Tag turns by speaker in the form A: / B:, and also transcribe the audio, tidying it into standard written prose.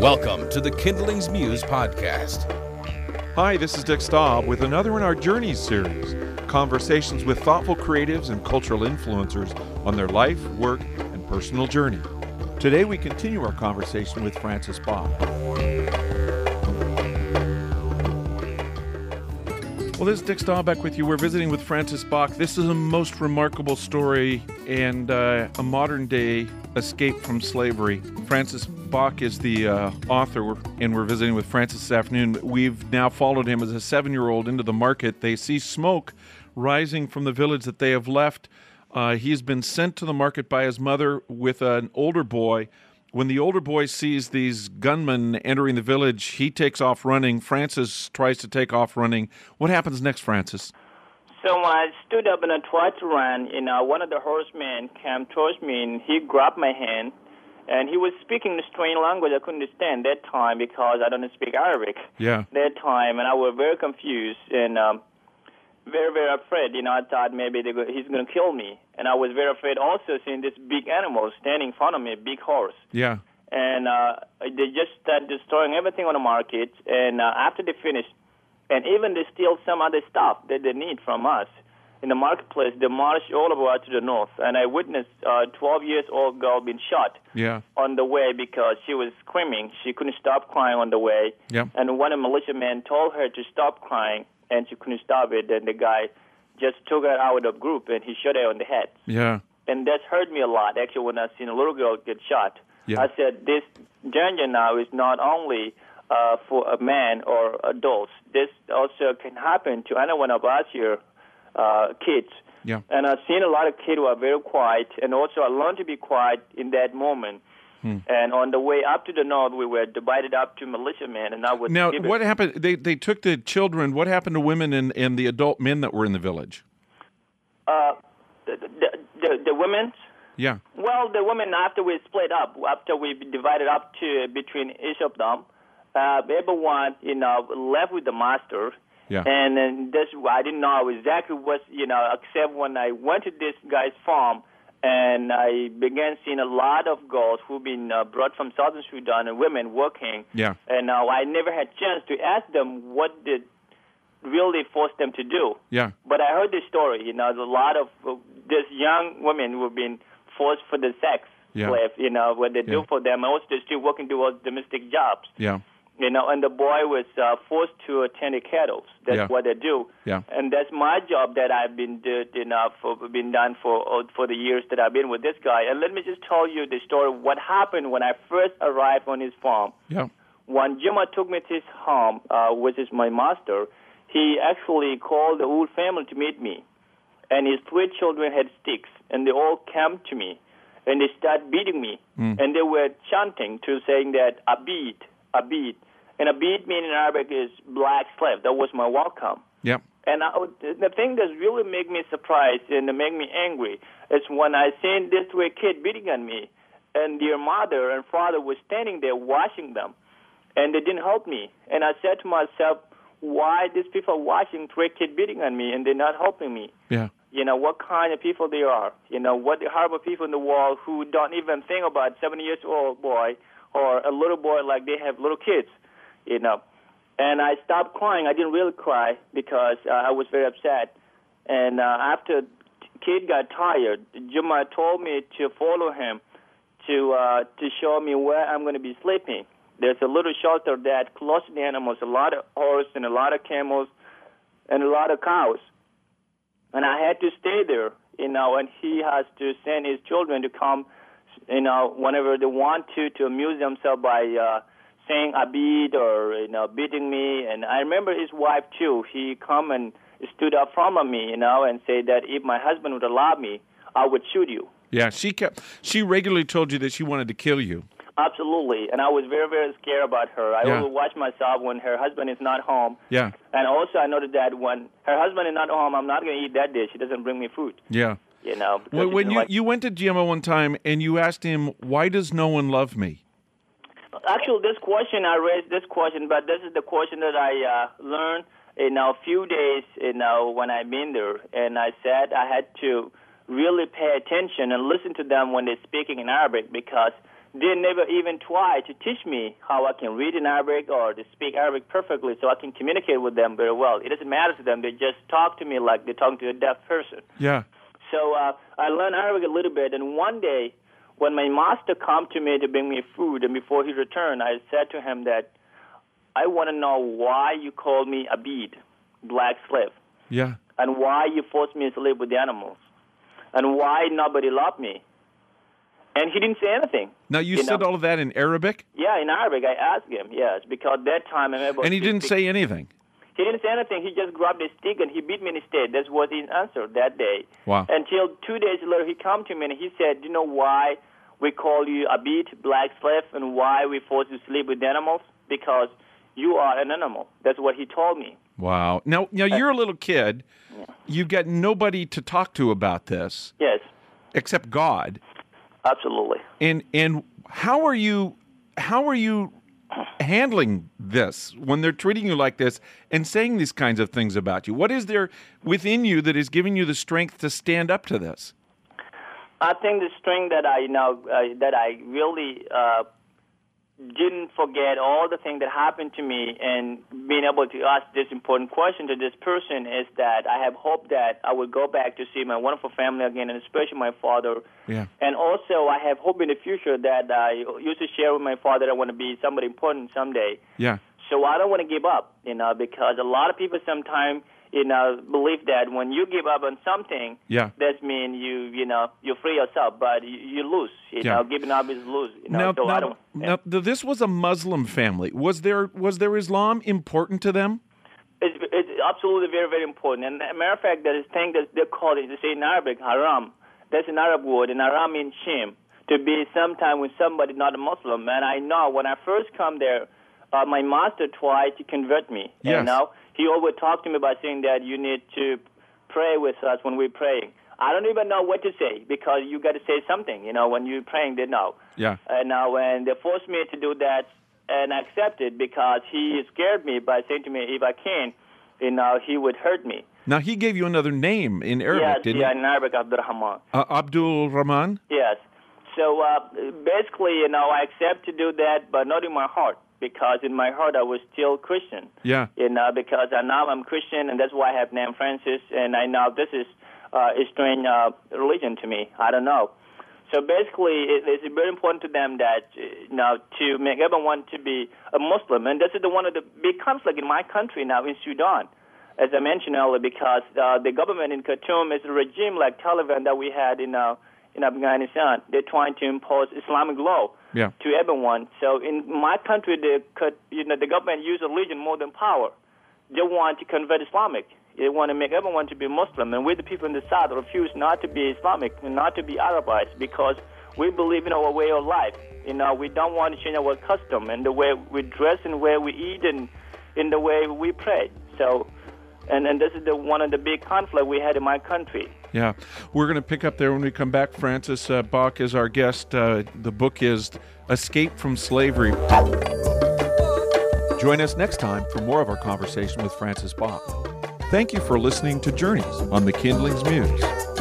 A: Welcome to the Kindlings Muse podcast.
B: Hi, this is Dick Staub with another in our Journeys series, conversations with thoughtful creatives and cultural influencers on their life, work, and personal journey. Today we continue our conversation with Frances Bach. Well, this is Dick Staub back with you. We're visiting with Frances Bach. This is a most remarkable story and a modern-day escape from slavery. Frances Bach is the author, and we're visiting with Frances this afternoon. We've now followed him as a 7-year-old into the market. They see smoke rising from the village that they have left. He's been sent to the market by his mother with an older boy. When the older boy sees these gunmen entering the village, he takes off running. Frances tries to take off running. What happens next, Frances?
C: So when I stood up and I tried to run, one of the horsemen came towards me and he grabbed my hand, and he was speaking a strange language I couldn't understand that time because I don't speak Arabic.
B: Yeah.
C: That time, and I was very confused and very, very afraid. I thought maybe he's going to kill me. And I was very afraid also seeing this big animal standing in front of me, a big horse.
B: Yeah.
C: And they just started destroying everything on the market. And after they finished, and even they steal some other stuff that they need from us in the marketplace, they marched all over to the north. And I witnessed a 12-year-old girl being shot on the way because she was screaming. She couldn't stop crying on the way.
B: Yeah.
C: And one of the militiamen told her to stop crying, and she couldn't stop it. And the guy just took her out of the group, and he shot her on the head.
B: Yeah.
C: And that's hurt me a lot, actually, when I seen a little girl get shot.
B: Yeah.
C: I said, this danger now is not only for a man or adults. This also can happen to any one of us here, kids.
B: Yeah.
C: And I've seen a lot of kids who are very quiet, and also I learned to be quiet in that moment. And on the way up to the north, we were divided up to militiamen, and I was
B: Now, what happened? They took the children. What happened to women and the adult men that were in the village?
C: The women?
B: Yeah.
C: Well, the women, after we split up, after we divided up to between each of them, everyone, left with the master.
B: Yeah.
C: And then this, I didn't know exactly what, except when I went to this guy's farm, and I began seeing a lot of girls who've been brought from Southern Sudan and women working.
B: Yeah.
C: And I never had a chance to ask them what did really force them to do.
B: Yeah.
C: But I heard this story. There's a lot of these young women who have been forced for the sex slave, what they do for them. And also they're still working towards domestic jobs.
B: Yeah.
C: And the boy was forced to attend the cattle. That's what they do.
B: Yeah.
C: And that's my job that I've been done for the years that I've been with this guy. And let me just tell you the story of what happened when I first arrived on his farm.
B: Yeah.
C: When Juma took me to his home, which is my master, he actually called the whole family to meet me. And his 3 children had sticks, and they all came to me. And they started beating me. And they were chanting to saying that Abid, Abid. And Abid meaning in Arabic is black slave. That was my welcome.
B: Yep.
C: And the thing that really made me surprised and made me angry is when I seen these 3 kids beating on me, and their mother and father were standing there watching them, and they didn't help me. And I said to myself, why these people are watching 3 kids beating on me and they're not helping me?
B: Yeah.
C: What kind of people they are. What the horrible people in the world who don't even think about 7-year-old boy or a little boy like they have little kids, And I stopped crying. I didn't really cry because I was very upset. And after kid got tired, Juma told me to follow him to show me where I'm going to be sleeping. There's a little shelter that close to the animals, a lot of horses and a lot of camels and a lot of cows. And I had to stay there, and he has to send his children to come, whenever they want to amuse themselves by saying Abid or, beating me. And I remember his wife, too. He come and stood up front of me, and said that if my husband would allow me, I would shoot you.
B: Yeah, she regularly told you that she wanted to kill you.
C: Absolutely, and I was very, very scared about her. I always watch myself when her husband is not home.
B: Yeah.
C: And also I noticed that when her husband is not home, I'm not going to eat that day. She doesn't bring me food.
B: Yeah. When you went to GMO one time and you asked him, why does no one love me?
C: Actually, I raised this question, but this is the question that I learned in a few days when I've been there. And I said I had to really pay attention and listen to them when they're speaking in Arabic because they never even try to teach me how I can read in Arabic or to speak Arabic perfectly so I can communicate with them very well. It doesn't matter to them. They just talk to me like they're talking to a deaf person.
B: Yeah.
C: So I learned Arabic a little bit, and one day when my master came to me to bring me food, and before he returned, I said to him that I want to know why you call me Abid, black slave,
B: Yeah.
C: and why you forced me to live with the animals, and why nobody loved me. And he didn't say anything.
B: Now, you said all of that in Arabic?
C: Yeah, in Arabic, I asked him, yes, because that time I'm able
B: And he
C: to
B: didn't
C: speak.
B: say anything?
C: He didn't say anything. He just grabbed a stick and he beat me instead. That was his answer that day.
B: Wow.
C: Until 2 days later, he came to me and he said, "Do you know why we call you Abid, black slave, and why we force you to sleep with animals? Because you are an animal." That's what he told me.
B: Wow. Now you're a little kid. You've got nobody to talk to about this
C: Yes,
B: except God.
C: absolutely.
B: And how are you handling this when they're treating you like this and saying these kinds of things about you? What is there within you that is giving you the strength to stand up to this?
C: I think the strength that I really didn't forget all the things that happened to me and being able to ask this important question to this person is that I have hope that I will go back to see my wonderful family again, and especially my father.
B: Yeah.
C: And also I have hope in the future that I used to share with my father that I want to be somebody important someday.
B: Yeah.
C: So I don't want to give up, because a lot of people sometimes, believe that when you give up on something,
B: Yeah.
C: that means you free yourself, but you lose.
B: Yeah.
C: Giving up is lose.
B: Now,
C: So I don't.
B: now, this was a Muslim family. Was there Islam important to them?
C: It's absolutely very, very important. And as a matter of fact, there is a thing that they call it, they say in Arabic, haram. That's an Arab word, and haram means shame, to be sometime with somebody not a Muslim. And I know when I first come there, my master tried to convert me.
B: Yes.
C: He always talked to me about saying that you need to pray with us when we're praying. I don't even know what to say because you got to say something. When you're praying, they know.
B: Yeah.
C: And now when they forced me to do that, and I accepted because he scared me by saying to me, if I can, he would hurt me.
B: Now, he gave you another name in Arabic,
C: Yes,
B: didn't
C: yeah,
B: he?
C: in Arabic, Abdurrahman.
B: Abdul Rahman?
C: Yes. So basically, I accept to do that, but not in my heart, because in my heart I was still Christian.
B: Yeah.
C: Because now I'm Christian, and that's why I have named Francis, and I know this is a strange religion to me. I don't know. So basically, it's very important to them that to make everyone to be a Muslim, and this is one of the big conflict in my country now in Sudan, as I mentioned earlier, because the government in Khartoum is a regime like Taliban that we had in Afghanistan. They're trying to impose Islamic law to everyone. So in my country, the government uses religion more than power. They want to convert Islamic. They want to make everyone to be Muslim. And we, the people in the South, refuse not to be Islamic and not to be Arabized because we believe in our way of life. We don't want to change our custom and the way we dress and where we eat and in the way we pray. So, and this is one of the big conflict we had in my country.
B: Yeah. We're going to pick up there when we come back. Francis Bach is our guest. The book is Escape from Slavery. Join us next time for more of our conversation with Francis Bach. Thank you for listening to Journeys on the Kindling's Muse.